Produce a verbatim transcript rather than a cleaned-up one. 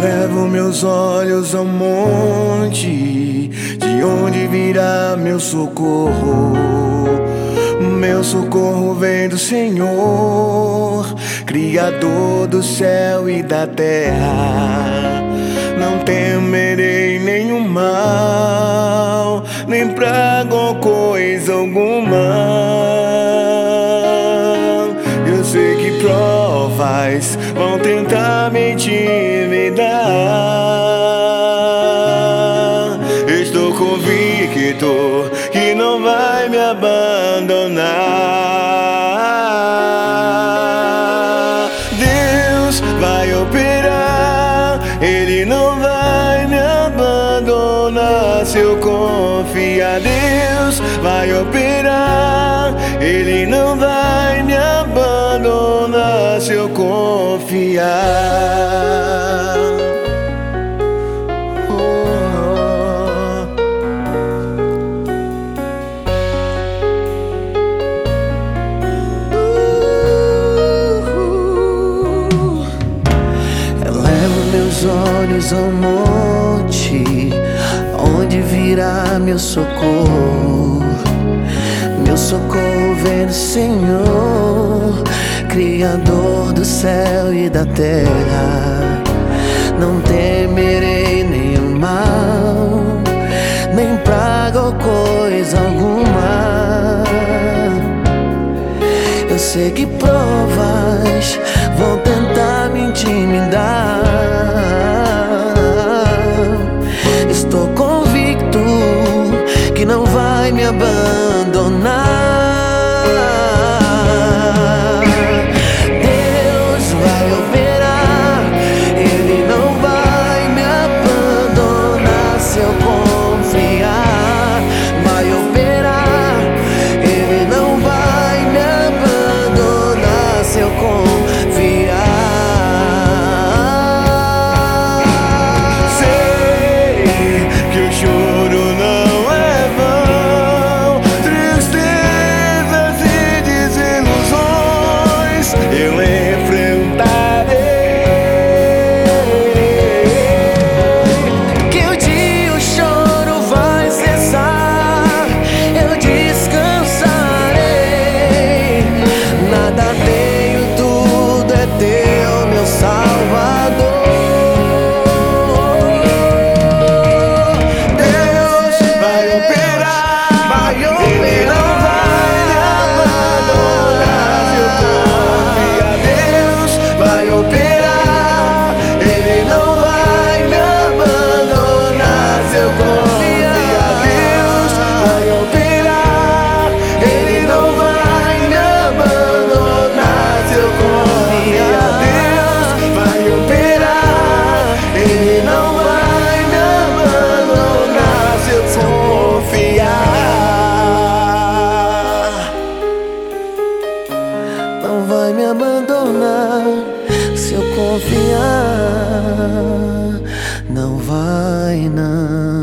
Elevo meus olhos ao monte, de onde virá meu socorro. Meu socorro vem do Senhor, Criador do céu e da terra. Não temerei nenhum mal, nem praga ou coisa alguma. Eu sei que provas vão tentar me intimidar. Estou convicto que não vai me abandonar. Deus vai operar, Ele não vai me abandonar. Se eu confiar, Deus vai operar, Ele não vai me abandonar. Se eu confiar. Olhos ao monte, onde virá meu socorro. Meu socorro vem do Senhor, Criador do céu e da terra. Não temerei nenhum mal, nem praga ou coisa alguma. Eu sei que provas vão tentar me intimidar. Estou convicto que não vai me abandonar. Deus vai operar, Ele não vai me abandonar. Se eu confiar, vai operar, Ele não vai me abandonar. Se eu confiar. Não vai me abandonar. Se eu confiar, não vai não.